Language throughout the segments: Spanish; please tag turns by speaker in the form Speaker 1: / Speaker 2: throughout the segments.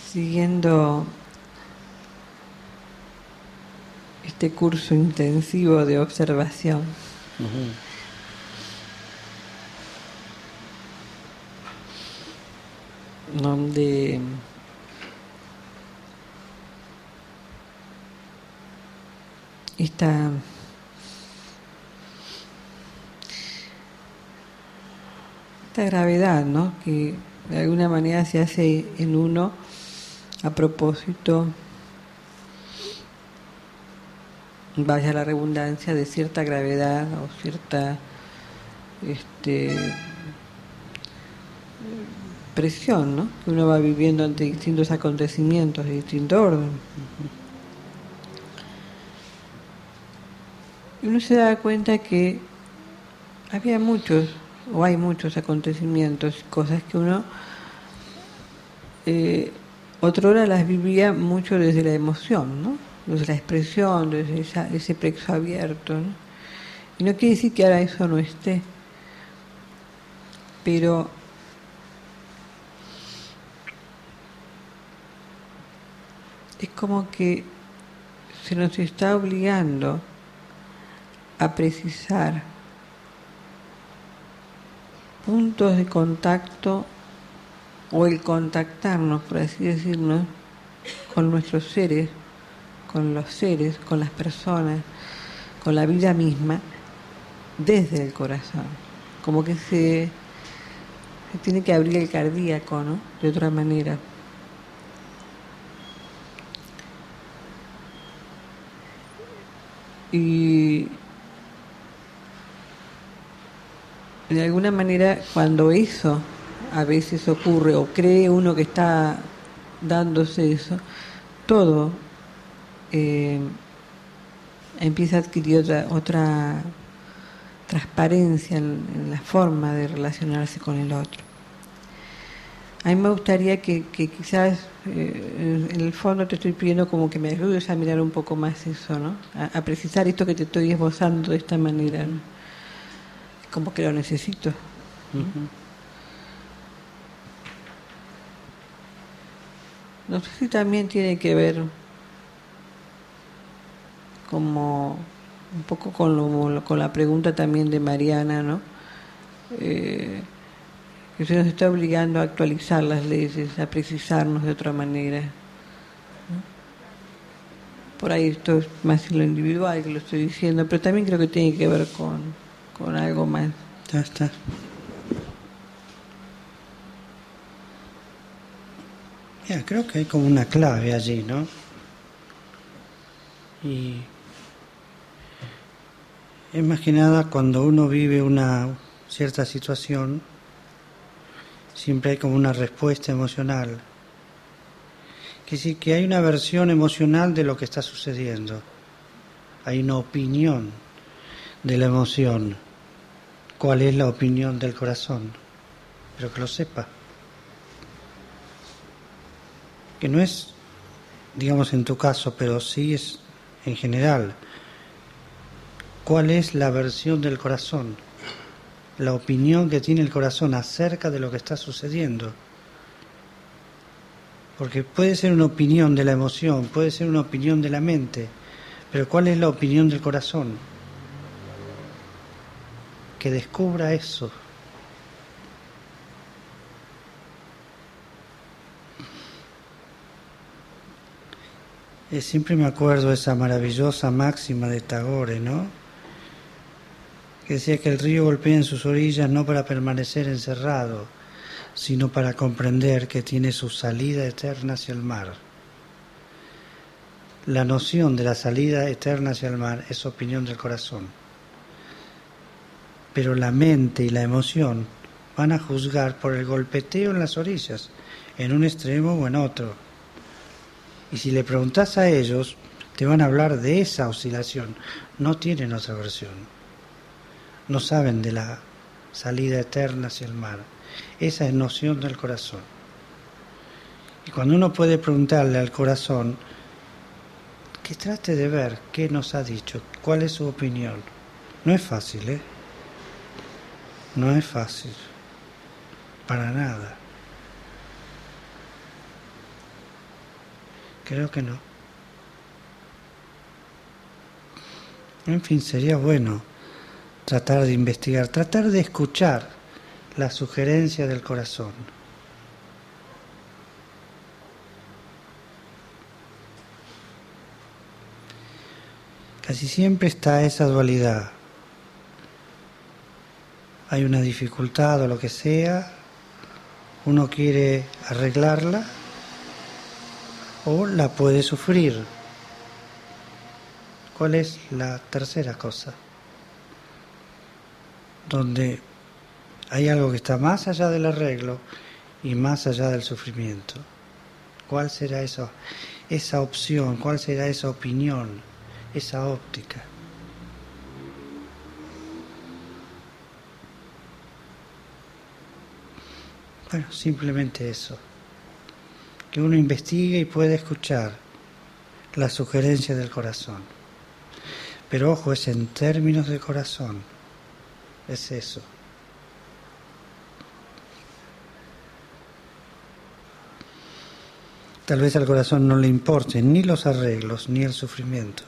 Speaker 1: Siguiendo este curso intensivo de observación, donde esta gravedad, ¿no?, que de alguna manera se hace en uno a propósito, vaya la redundancia, de cierta gravedad o cierta presión, ¿no?, que uno va viviendo ante distintos acontecimientos de distinto orden. Y uno se da cuenta que había muchos, o hay muchos acontecimientos, cosas que uno otrora las vivía mucho desde la emoción, ¿no?, desde la expresión, desde ese plexo abierto, ¿no? Y no quiere decir que ahora eso no esté, pero es como que se nos está obligando a precisar puntos de contacto o el contactarnos, por así decirlo, con nuestros seres, con los seres, con las personas, con la vida misma, desde el corazón. Como que se tiene que abrir el cardíaco, ¿no?, de otra manera. Y de alguna manera, cuando eso a veces ocurre, o cree uno que está dándose eso, todo empieza a adquirir otra transparencia en la forma de relacionarse con el otro. A mí me gustaría que quizás, en el fondo te estoy pidiendo como que me ayudes a mirar un poco más eso, ¿no?, a precisar esto que te estoy esbozando de esta manera, ¿no?, como que lo necesito. No sé si también tiene que ver como un poco con la pregunta también de Mariana, ¿no?, que se nos está obligando a actualizar las leyes, a precisarnos de otra manera, ¿no? Por ahí esto es más en lo individual que lo estoy diciendo, pero también creo que tiene que ver con algo más.
Speaker 2: Ya está. Ya, creo que hay como una clave allí, ¿no? Y es más que nada cuando uno vive una cierta situación, siempre hay como una respuesta emocional. Que sí, que hay una versión emocional de lo que está sucediendo. Hay una opinión de la emoción. ¿Cuál es la opinión del corazón? Pero que lo sepa. Que no es, digamos, en tu caso, pero sí es en general. ¿Cuál es la versión del corazón? La opinión que tiene el corazón acerca de lo que está sucediendo. Porque puede ser una opinión de la emoción, puede ser una opinión de la mente, pero ¿cuál es la opinión del corazón? Que descubra eso. Siempre me acuerdo de esa maravillosa máxima de Tagore, ¿no?, que decía que el río golpea en sus orillas no para permanecer encerrado, sino para comprender que tiene su salida eterna hacia el mar. La noción de la salida eterna hacia el mar es opinión del corazón. Pero la mente y la emoción van a juzgar por el golpeteo en las orillas, en un extremo o en otro. Y si le preguntas a ellos, te van a hablar de esa oscilación. No tienen otra versión. No saben de la salida eterna hacia el mar. Esa es noción del corazón. Y cuando uno puede preguntarle al corazón, que trate de ver qué nos ha dicho, cuál es su opinión. No es fácil, ¿eh? No es fácil. Para nada. Creo que no. En fin, sería bueno tratar de investigar, tratar de escuchar la sugerencia del corazón. Casi siempre está esa dualidad. Hay una dificultad o lo que sea, uno quiere arreglarla o la puede sufrir. ¿Cuál es la tercera cosa? Donde hay algo que está más allá del arreglo y más allá del sufrimiento. ¿Cuál será esa opción? ¿Cuál será esa opinión? Esa óptica. Bueno, simplemente eso. Que uno investigue y pueda escuchar la sugerencia del corazón. Pero ojo, es en términos de corazón. Es eso. Tal vez al corazón no le importen ni los arreglos ni el sufrimiento.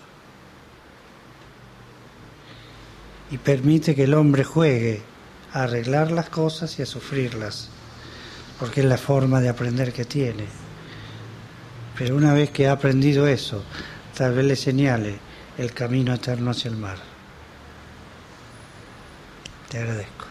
Speaker 2: Y permite que el hombre juegue a arreglar las cosas y a sufrirlas, porque es la forma de aprender que tiene. Pero una vez que ha aprendido eso, tal vez le señale el camino eterno hacia el mar. Te agradezco.